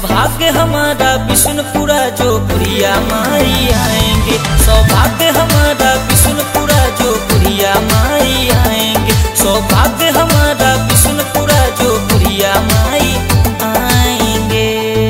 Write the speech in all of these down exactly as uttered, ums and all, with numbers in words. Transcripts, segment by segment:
सौभाग्य हमारा विष्णुपुरा जो बुढ़िया माई आएंगे, सौभाग्य हमारा विष्णुपुरा जो बुढ़िया माई आएंगे, सौभाग्य हमारा विष्णुपुरा जो बुढ़िया माई आएंगे।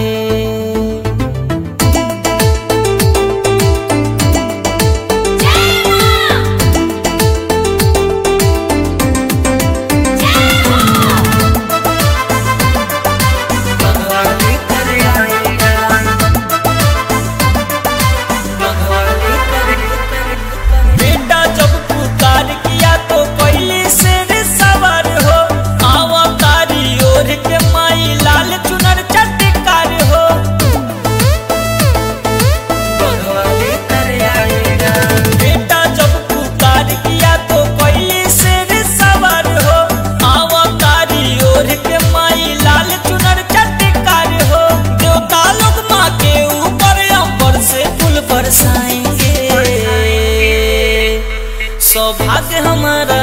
सौभाग्य हमारा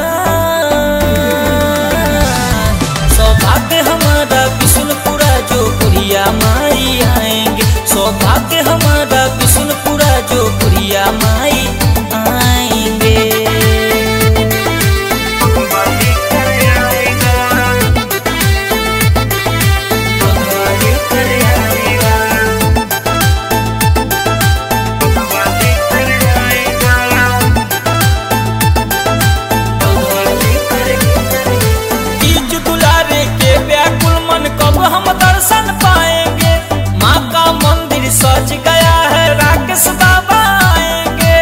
सौभाग्य हमारा विष्णुपुरा जो बुढ़िया माई आएंगे, सौभाग्य हमारा विष्णुपुरा जो बुढ़िया माई आएंगे। सज गया है राकेश बाबा आएंगे,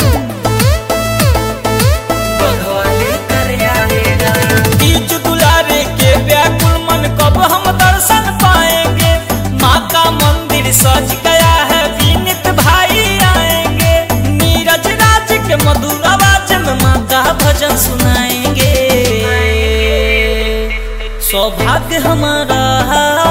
तीज दुलारे के व्याकुल मन कब हम दर्शन पाएंगे। माँ का मंदिर सज गया है विनीत भाई आएंगे, नीरज राज के मधुर आवाज में माँ का भजन सुनाएंगे। सौभाग्य हमारा